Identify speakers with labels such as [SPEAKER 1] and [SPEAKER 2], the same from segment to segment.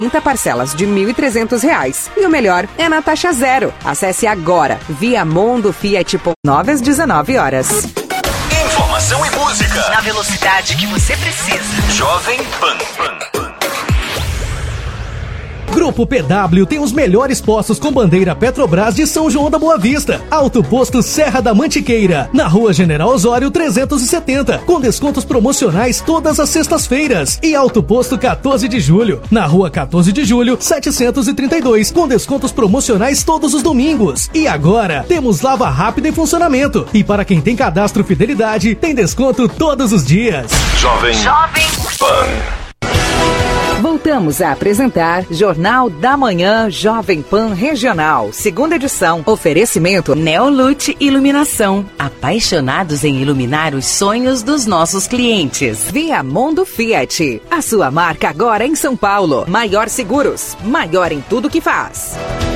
[SPEAKER 1] 30 parcelas de R$ 1.300. E o melhor é na taxa zero. Acesse agora Viamondo Fiat. 9 às 19 horas.
[SPEAKER 2] Informação e música
[SPEAKER 3] na velocidade que você precisa.
[SPEAKER 2] Jovem Pan.
[SPEAKER 4] Grupo PW tem os melhores postos com bandeira Petrobras de São João da Boa Vista. Alto Posto Serra da Mantiqueira, na Rua General Osório 370, com descontos promocionais todas as sextas-feiras. E Alto Posto 14 de Julho, na Rua 14 de Julho 732, com descontos promocionais todos os domingos. E agora, temos lava rápida em funcionamento. E para quem tem cadastro Fidelidade, tem desconto todos os dias.
[SPEAKER 2] Jovem Pan.
[SPEAKER 1] Voltamos a apresentar Jornal da Manhã Jovem Pan Regional, segunda edição. Oferecimento
[SPEAKER 3] Neolute Iluminação. Apaixonados em iluminar os sonhos dos nossos clientes.
[SPEAKER 1] Viamondo Fiat. A sua marca agora em São Paulo. Maior Seguros. Maior em tudo que faz.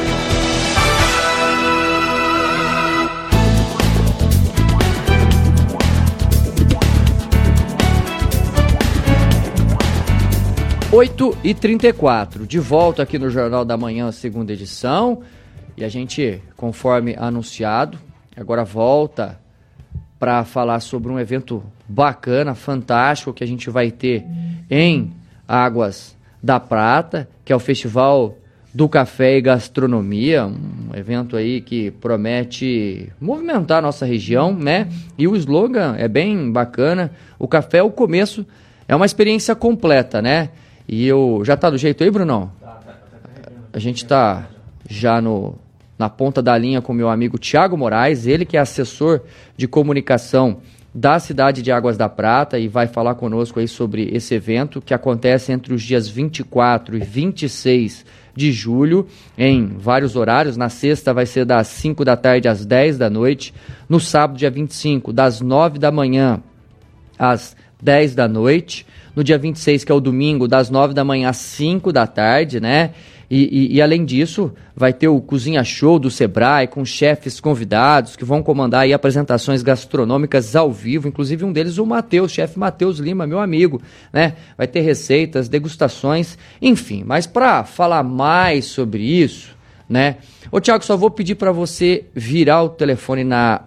[SPEAKER 5] Oito e 34, de volta aqui no Jornal da Manhã, segunda edição. E a gente, conforme anunciado, agora volta para falar sobre um evento bacana, fantástico, que a gente vai ter em Águas da Prata, que é o Festival do Café e Gastronomia, um evento aí que promete movimentar a nossa região, né? E o slogan é bem bacana, o café é o começo, é uma experiência completa, né? E eu... Já tá do jeito aí, Brunão? A gente tá já na ponta da linha com o meu amigo Thiago Moraes, ele que é assessor de comunicação da cidade de Águas da Prata e vai falar conosco aí sobre esse evento que acontece entre os dias 24 e 26 de julho, em vários horários. Na sexta vai ser das 5 da tarde às 10 da noite, no sábado, dia 25, das 9 da manhã às 10 da noite, no dia 26, que é o domingo, das 9 da manhã às 5 da tarde, né? E além disso, vai ter o Cozinha Show do Sebrae, com chefes convidados, que vão comandar aí apresentações gastronômicas ao vivo, inclusive um deles o Matheus, chefe Matheus Lima, meu amigo, né? Vai ter receitas, degustações, enfim. Mas para falar mais sobre isso, né? Ô, Thiago, só vou pedir para você virar o telefone na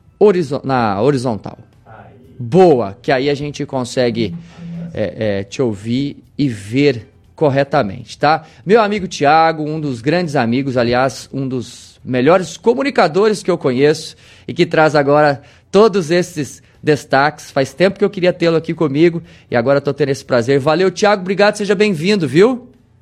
[SPEAKER 5] horizontal. Boa, que aí a gente consegue te ouvir e ver corretamente, tá? Meu amigo Thiago, um dos grandes amigos, aliás, um dos melhores comunicadores que eu conheço e que traz agora todos esses destaques. Faz tempo que eu queria tê-lo aqui comigo e agora estou tendo esse prazer. Valeu, Thiago, obrigado, seja bem-vindo, viu?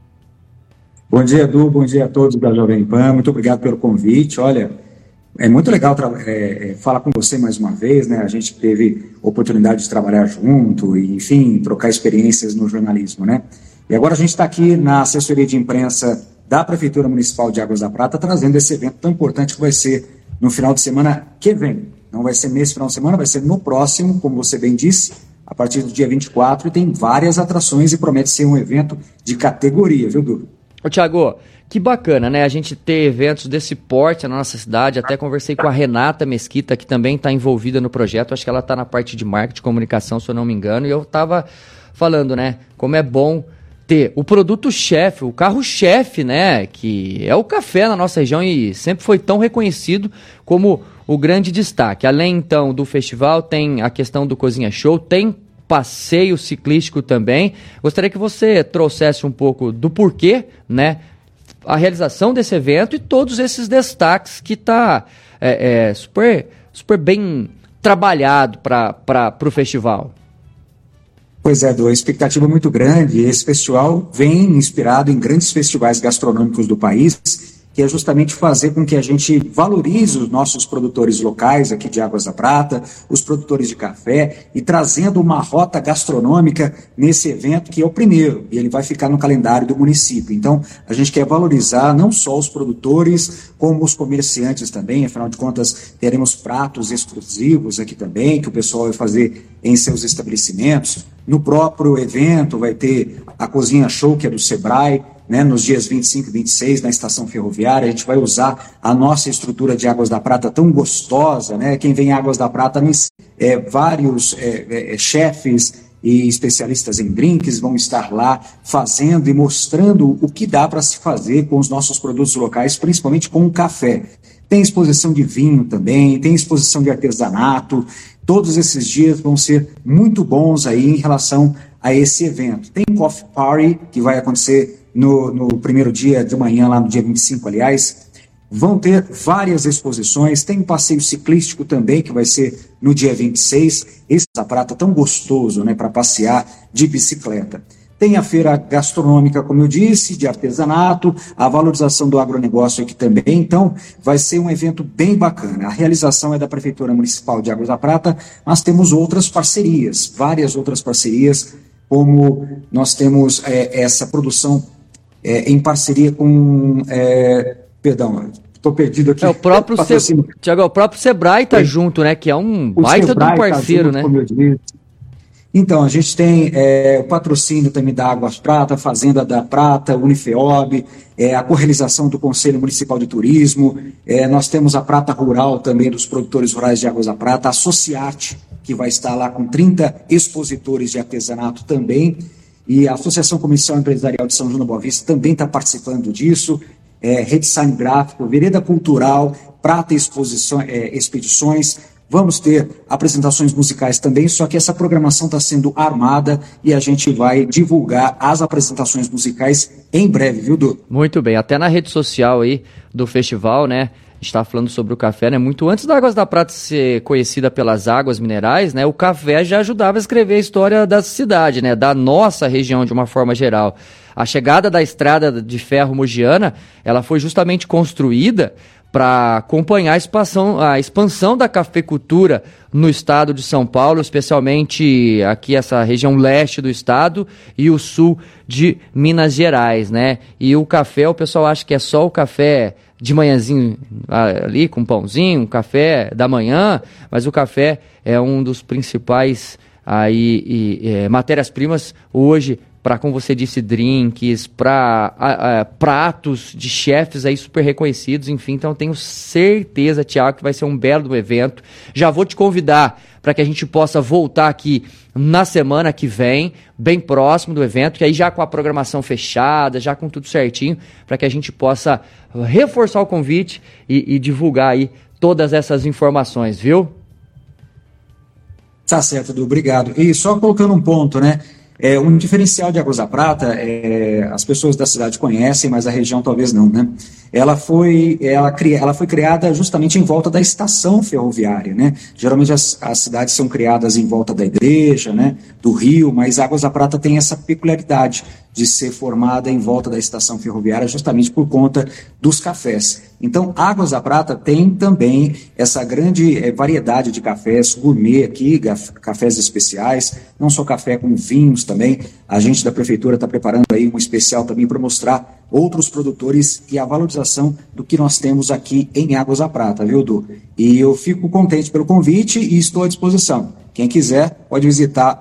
[SPEAKER 6] Bom dia, Edu, bom dia a todos da Jovem Pan, muito obrigado pelo convite. Olha, é muito legal falar com você mais uma vez, né? A gente teve oportunidade de trabalhar junto e, enfim, trocar experiências no jornalismo, né? E agora a gente está aqui na assessoria de imprensa da Prefeitura Municipal de Águas da Prata, trazendo esse evento tão importante que vai ser no final de semana que vem. Não vai ser nesse final de semana, vai ser no próximo, como você bem disse, a partir do dia 24, e tem várias atrações e promete ser um evento de categoria, viu, Du?
[SPEAKER 5] Ô, Thiago, que bacana, né? A gente ter eventos desse porte na nossa cidade. Até conversei com a Renata Mesquita, que também está envolvida no projeto. Acho que ela está na parte de marketing, comunicação, se eu não me engano. E eu estava falando, né? Como é bom ter o produto-chefe, o carro-chefe, né? Que é o café na nossa região e sempre foi tão reconhecido como o grande destaque. Além, então, do festival, tem a questão do Cozinha Show, tem passeio ciclístico também. Gostaria que você trouxesse um pouco do porquê, né? A realização desse evento e todos esses destaques que está super bem trabalhado para o festival.
[SPEAKER 6] Pois é, Edu, a expectativa é muito grande. Esse festival vem inspirado em grandes festivais gastronômicos do país, que é justamente fazer com que a gente valorize os nossos produtores locais aqui de Águas da Prata, os produtores de café, e trazendo uma rota gastronômica nesse evento, que é o primeiro, e ele vai ficar no calendário do município. Então, a gente quer valorizar não só os produtores, como os comerciantes também. Afinal de contas, teremos pratos exclusivos aqui também, que o pessoal vai fazer em seus estabelecimentos. No próprio evento vai ter a Cozinha Show, que é do Sebrae, né, nos dias 25 e 26, na estação ferroviária. A gente vai usar a nossa estrutura de Águas da Prata tão gostosa, né? Quem vem em Águas da Prata, vários chefes e especialistas em drinks vão estar lá fazendo e mostrando o que dá para se fazer com os nossos produtos locais, principalmente com o café. Tem exposição de vinho também, tem exposição de artesanato. Todos esses dias vão ser muito bons aí em relação a esse evento. Tem Coffee Party, que vai acontecer no primeiro dia de manhã, lá no dia 25, aliás. Vão ter várias exposições, tem um passeio ciclístico também, que vai ser no dia 26. Esse da Prata tão gostoso, né, para passear de bicicleta. Tem a feira gastronômica, como eu disse, de artesanato, a valorização do agronegócio aqui também. Então, vai ser um evento bem bacana. A realização é da Prefeitura Municipal de Águas da Prata, mas temos outras parcerias, várias outras parcerias, como nós temos essa produção em parceria com... perdão, estou perdido aqui.
[SPEAKER 5] O próprio Tiago, o próprio Sebrae está junto, né? Que é um baita de um parceiro, tá junto, né? Como eu disse.
[SPEAKER 6] Então, a gente tem o patrocínio também da Águas Prata, Fazenda da Prata, Unifeob, a correalização do Conselho Municipal de Turismo, nós temos a Prata Rural também dos produtores rurais de Águas da Prata, a Sociarte, que vai estar lá com 30 expositores de artesanato também, e a Associação Comissão Empresarial de São João da Boa Vista também está participando disso, Redesign Gráfico, Vereda Cultural, Prata Expedições. Vamos ter apresentações musicais também, só que essa programação está sendo armada e a gente vai divulgar as apresentações musicais em breve, viu, Du?
[SPEAKER 5] Muito bem, até na rede social aí do festival, né? A gente está falando sobre o café, né? Muito antes da Águas da Prata ser conhecida pelas águas minerais, né? O café já ajudava a escrever a história da cidade, né? Da nossa região de uma forma geral. A chegada da estrada de ferro mogiana, ela foi justamente construída para acompanhar a expansão da cafeicultura no estado de São Paulo, especialmente aqui essa região leste do estado e o sul de Minas Gerais, né? E o café, o pessoal acha que é só o café de manhãzinho ali com pãozinho, um café da manhã, mas o café é um dos principais matérias-primas hoje para, como você disse, drinks, para pratos de chefes aí super reconhecidos, enfim. Então tenho certeza, Tiago, que vai ser um belo evento. Já vou te convidar para que a gente possa voltar aqui na semana que vem, bem próximo do evento, que aí já com a programação fechada, já com tudo certinho, para que a gente possa reforçar o convite e divulgar aí todas essas informações, viu?
[SPEAKER 6] Tá certo, Edu, obrigado. E só colocando um ponto, né? Um diferencial de Águas da Prata, as pessoas da cidade conhecem, mas a região talvez não, né? Ela foi criada justamente em volta da estação ferroviária, né? Geralmente as cidades são criadas em volta da igreja, né? Do rio, mas Águas da Prata tem essa peculiaridade de ser formada em volta da estação ferroviária justamente por conta dos cafés. Então, Águas da Prata tem também essa grande variedade de cafés gourmet aqui, cafés especiais, não só café, como vinhos também. A gente da Prefeitura está preparando aí um especial também para mostrar outros produtores e a valorização do que nós temos aqui em Águas da Prata, viu, Du? E eu fico contente pelo convite e estou à disposição. Quem quiser pode visitar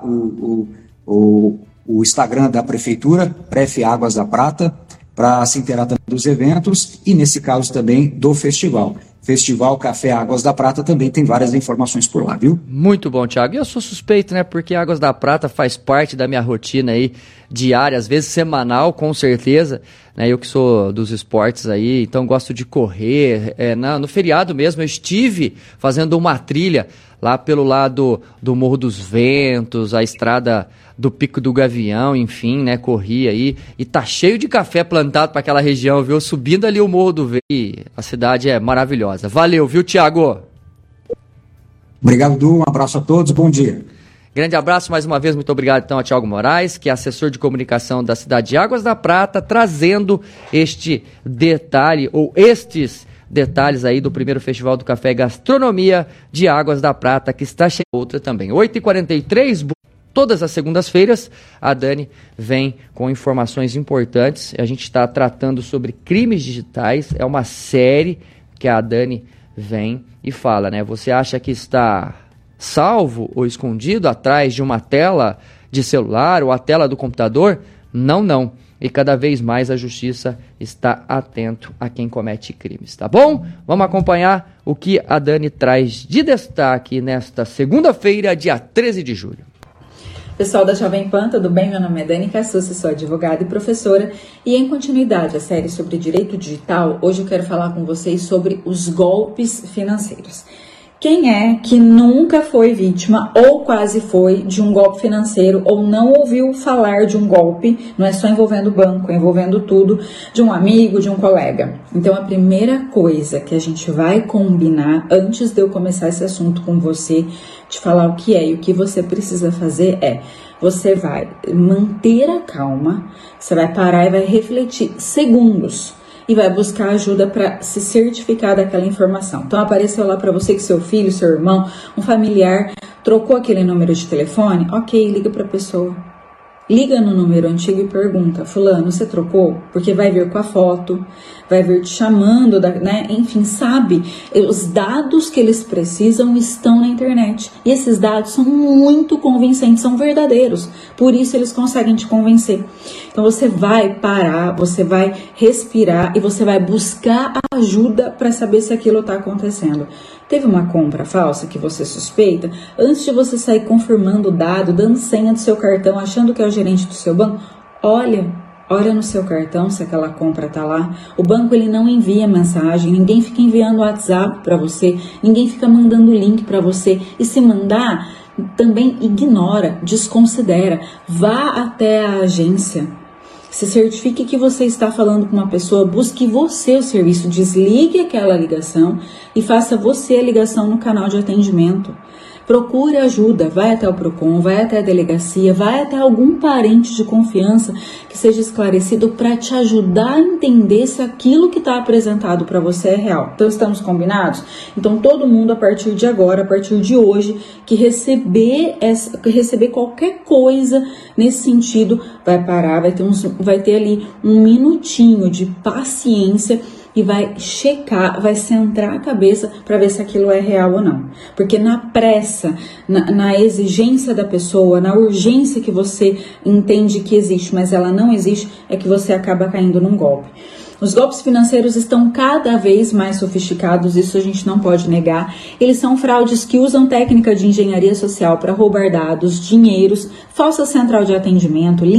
[SPEAKER 6] o Instagram da Prefeitura, Pref Águas da Prata, para se inteirar também dos eventos e, nesse caso, também do festival. Festival Café Águas da Prata também tem várias informações por lá, viu?
[SPEAKER 5] Muito bom, Tiago. E eu sou suspeito, né? Porque Águas da Prata faz parte da minha rotina aí diária, às vezes semanal, com certeza. Né? Eu que sou dos esportes aí, então gosto de correr. No feriado mesmo, eu estive fazendo uma trilha lá pelo lado do Morro dos Ventos, a estrada do Pico do Gavião, enfim, né, corri aí, e tá cheio de café plantado para aquela região, viu, subindo ali o Morro do Ventos, e a cidade é maravilhosa. Valeu, viu, Tiago?
[SPEAKER 6] Obrigado, Du, um abraço a todos, bom dia.
[SPEAKER 5] Grande abraço, mais uma vez, muito obrigado então a Tiago Moraes, que é assessor de comunicação da cidade de Águas da Prata, trazendo este detalhe, ou estes detalhes aí do primeiro Festival do Café e Gastronomia de Águas da Prata, que está cheia outra também. 8h43, todas as segundas-feiras, a Dani vem com informações importantes. A gente está tratando sobre crimes digitais. É uma série que a Dani vem e fala, né? Você acha que está salvo ou escondido atrás de uma tela de celular ou a tela do computador? Não, não. E cada vez mais a justiça está atento a quem comete crimes, tá bom? Vamos acompanhar o que a Dani traz de destaque nesta segunda-feira, dia 13 de julho.
[SPEAKER 7] Pessoal da Jovem Pan, tudo bem? Meu nome é Dani Cassucci, sou advogada e professora. E em continuidade à série sobre direito digital, hoje eu quero falar com vocês sobre os golpes financeiros. Quem é que nunca foi vítima ou quase foi de um golpe financeiro ou não ouviu falar de um golpe, não é só envolvendo banco, é envolvendo tudo, de um amigo, de um colega? Então a primeira coisa que a gente vai combinar antes de eu começar esse assunto com você, de falar o que é e o que você precisa fazer é: você vai manter a calma, você vai parar e vai refletir segundos e vai buscar ajuda para se certificar daquela informação. Então apareceu lá para você que seu filho, seu irmão, um familiar trocou aquele número de telefone, ok, liga para a pessoa. Liga no número antigo e pergunta: fulano, você trocou? Porque vai vir com a foto, vai vir te chamando, né? Enfim, sabe, os dados que eles precisam estão na internet. E esses dados são muito convincentes, são verdadeiros. Por isso eles conseguem te convencer. Então você vai parar, você vai respirar e você vai buscar ajuda para saber se aquilo está acontecendo. Teve uma compra falsa que você suspeita? Antes de você sair confirmando o dado, dando senha do seu cartão, achando que é o gerente do seu banco, olha no seu cartão se aquela compra tá lá. O banco ele não envia mensagem, ninguém fica enviando WhatsApp para você, ninguém fica mandando link para você. E se mandar, também ignora, desconsidera. Vá até a agência. Se certifique que você está falando com uma pessoa, busque você o serviço, desligue aquela ligação e faça você a ligação no canal de atendimento. Procure ajuda, vai até o Procon, vai até a delegacia, vai até algum parente de confiança que seja esclarecido para te ajudar a entender se aquilo que está apresentado para você é real. Então estamos combinados? Então todo mundo a partir de agora, a partir de hoje, que receber qualquer coisa nesse sentido, vai parar, vai ter ali um minutinho de paciência e vai checar, vai centrar a cabeça para ver se aquilo é real ou não. Porque na pressa, na exigência da pessoa, na urgência que você entende que existe, mas ela não existe, é que você acaba caindo num golpe. Os golpes financeiros estão cada vez mais sofisticados, isso a gente não pode negar. Eles são fraudes que usam técnica de engenharia social para roubar dados, dinheiros, falsa central de atendimento,